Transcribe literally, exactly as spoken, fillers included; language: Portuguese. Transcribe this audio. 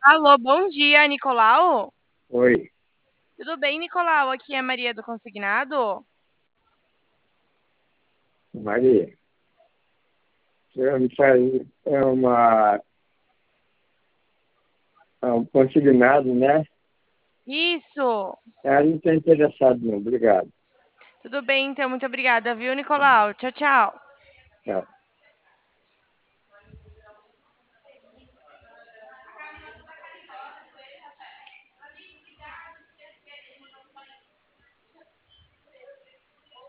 Alô, bom dia, Nicolau? Oi, Tudo bem, Nicolau? Aqui é a Maria do Consignado. Maria. Você me faz é uma, é um consignado, né? Isso! Ela não está interessado, não. Obrigado. Tudo bem, então, muito obrigada, viu, Nicolau? Tchau, tchau. Tchau.